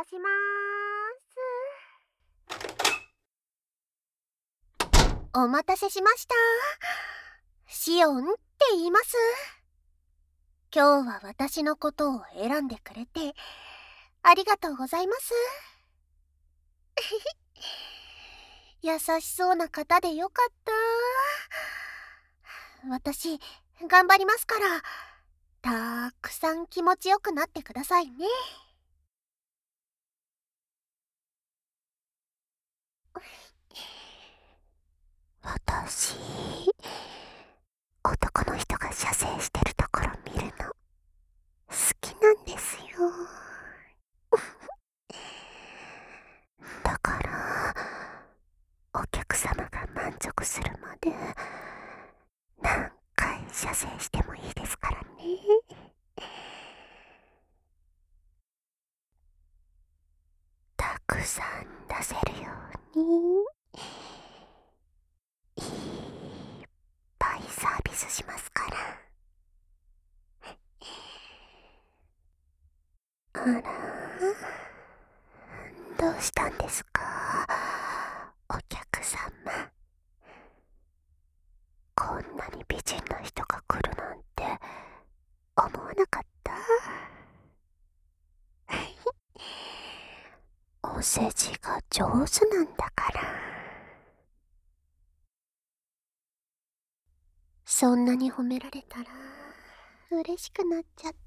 しまーす。お待たせしました。シオンって言います。今日は私のことを選んでくれてありがとうございます。優しそうな方でよかった。私頑張りますから、たくさん気持ちよくなってくださいね。私、男の人が射精してるところ見るの好きなんですよ。だからお客様が満足するまで何回射精してもいいですからね。たくさん出せるようにいっぱいサービスしますから。あら、どうしたんですか、お客様。こんなに美人な人が来るなんて思わなかった？お世辞が上手なんだから。そんなに褒められたら嬉しくなっちゃって、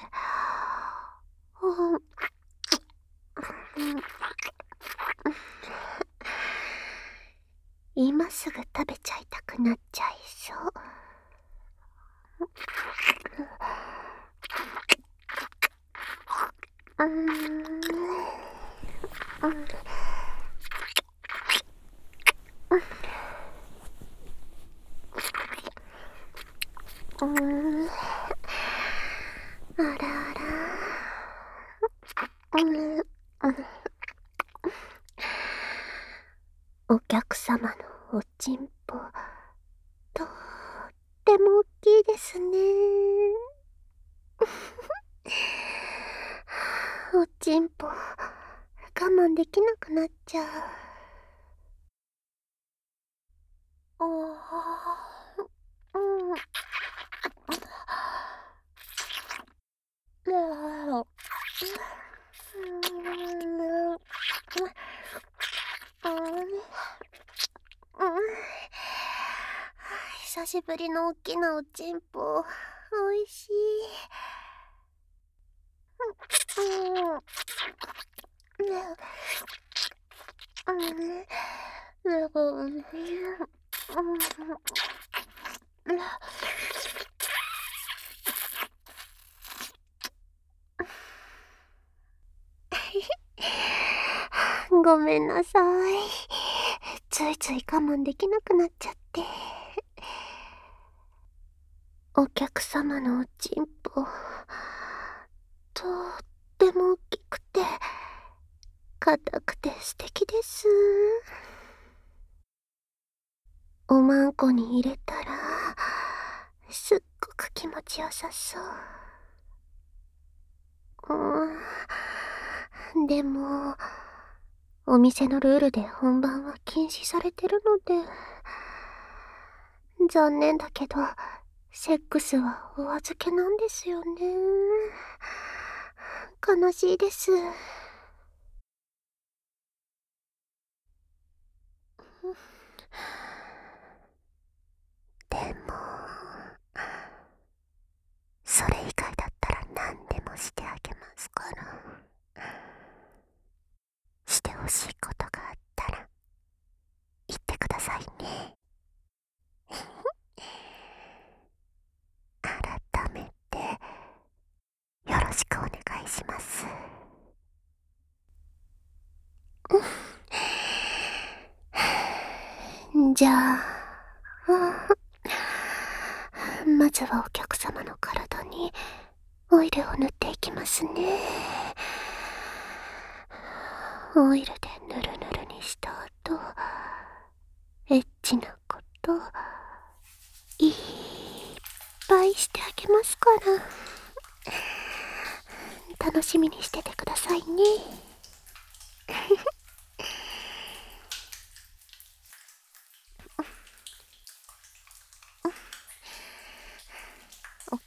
今すぐ食べちゃいたくなっちゃいそう。あらあら。お客様のおちんぽ、とっても大きいですね。おちんぽ我慢できなくなっちゃう。久しぶりの大きなおちんぽ、おいしい。ごめんなさい。ついつい我慢できなくなっちゃって。お客様のおちんぽ、とっても大きくて硬くて素敵です。おまんこに入れたらすっごく気持ちよさそう。でもお店のルールで本番は禁止されてるので、残念だけどセックスはお預けなんですよね。悲しいです。でもそれ以外だったら何でもしてあげますから。してほしいことがあったら言ってくださいね。改めてよろしくお願いします。じゃあ、まずはお客様の体にオイルを塗っていきますね。オイルでぬるぬるにした後、エッチなこといっぱいしてあげますから、楽しみにしててくださいね。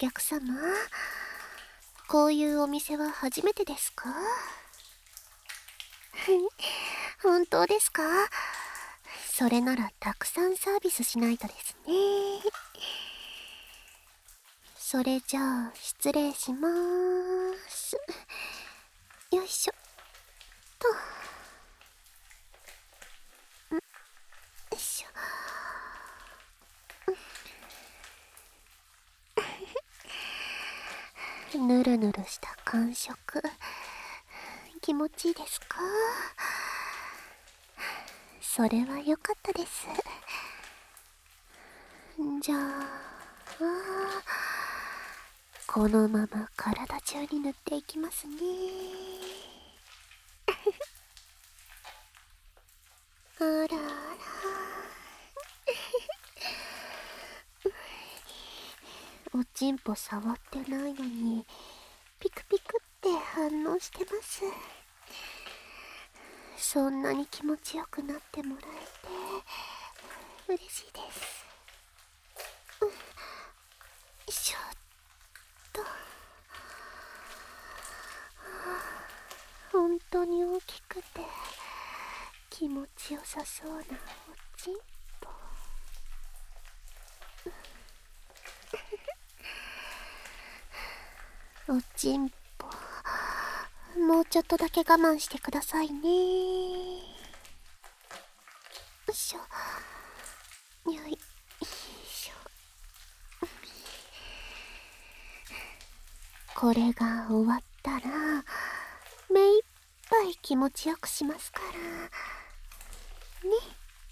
客様、こういうお店は初めてですか？本当ですか？それならたくさんサービスしないとですね。それじゃあ失礼しまーす。よいしょと。よいしょ。ぬるぬるした感触、気持ちいいですか？それは良かったです。じゃあ、このまま体中に塗っていきますね。あらあら。おちんぽ触ってないのにピクピクって反応してます。そんなに気持ちよくなってもらえて嬉しいです。よいしょっと。本当に大きくて気持ちよさそうなおちんぽ。おちんぽ、もうちょっとだけ我慢してくださいね。よいしょ。よいしょ。これが終わったら目いっぱい気持ちよくしますからね。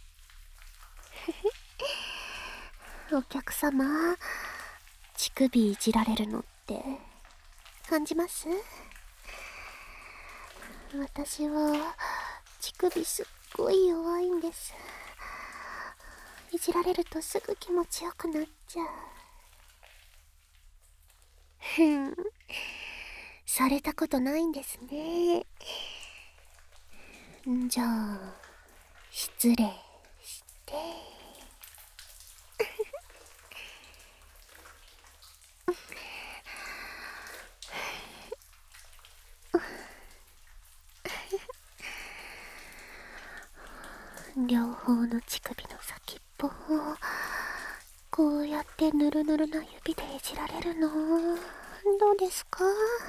お客様、乳首いじられるのって感じます？私は乳首すっごい弱いんです。いじられるとすぐ気持ちよくなっちゃう。されたことないんですね。じゃあ失礼して。両方の乳首の先っぽをこうやってぬるぬるな指でいじられるのどうですか？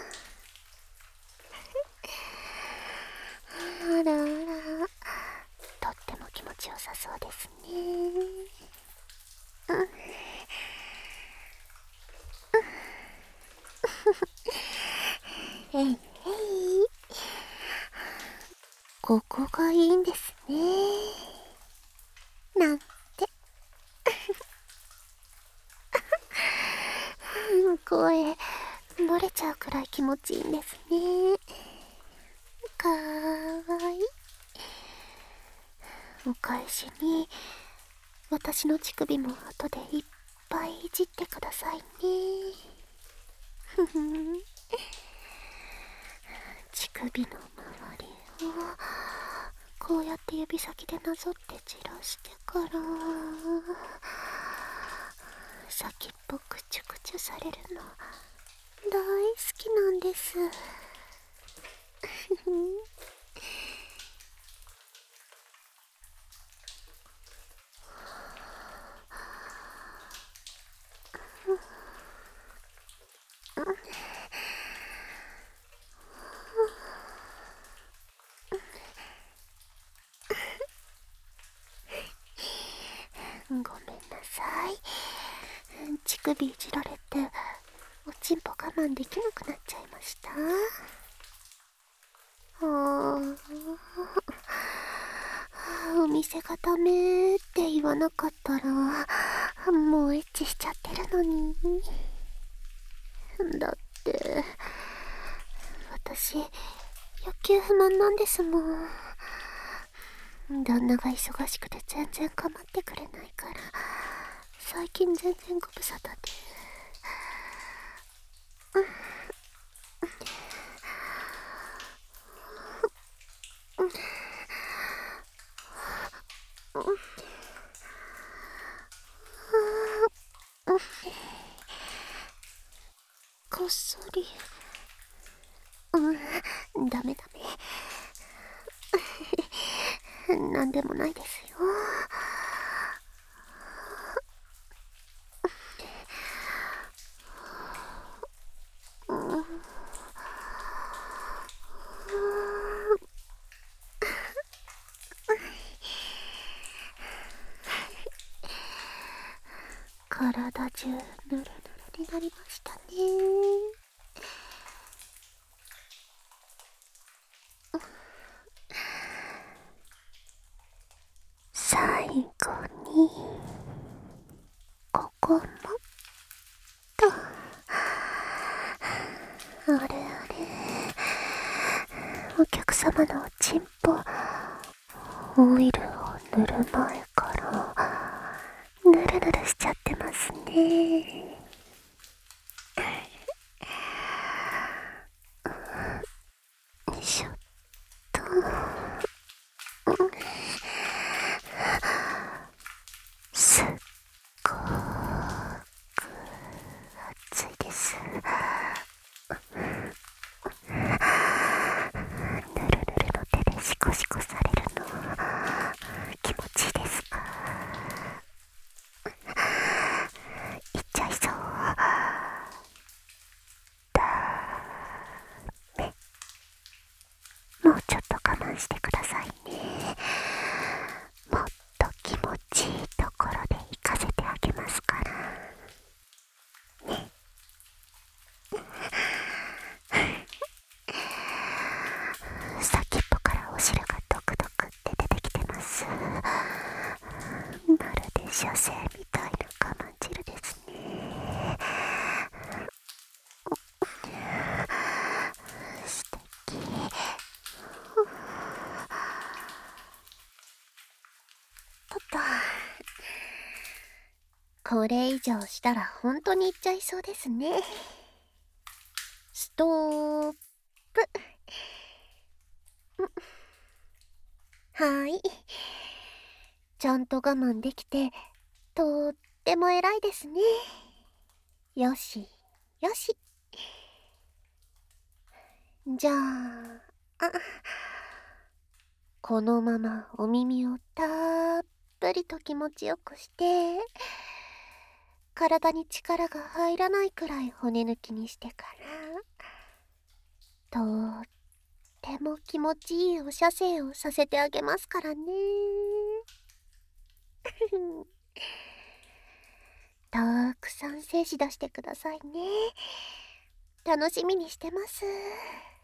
あらあら、とっても気持ちよさそうですね。えいえい、ここがいいんですねなんて。声漏れちゃうくらい気持ちいいんですね。かわいい。お返しに私の乳首も後でいっぱいいじってくださいね。ふふん。乳首の周りをこうやって指先でなぞって散らしてから先っぽくちゅくちゅされるの大好きなんです。ごめんなさい。乳首いじられておちんぽ我慢できなくなっちゃいました。お店がダメって言わなかったらもうエッチしちゃってるのに。だって私欲求不満なんですもん。旦那が忙しくて全然構ってくれないから最近全然ご無沙汰で。 ダメダメ。なんでもないですよ。体中ぬるぬるになりましたね。最後にここもと、あれあれ、お客様のおちんぽオイルを塗る前からぬるぬるしちゃってますね。よいしょっと。すっごーく暑いです。ぬるぬるの手でシコシコされるの気持ちいいですか？いっちゃいそう。だめ。もうちょっと我慢してくださいね。もっと気持ちいいところで行かせてあげますからね。先っぽからお汁がドクドクって出てきてます。まるで射精みたいな我慢汁ですね。素敵。とっと。これ以上したら本当にいっちゃいそうですね。ストップ。はい。ちゃんと我慢できて、とっても偉いですね。よし、よし。じゃあ、このままお耳をたっぷりと気持ちよくして、体に力が入らないくらい骨抜きにしてから、とっても気持ちいいお射精をさせてあげますからね。たくさん精子出してくださいね。楽しみにしてます。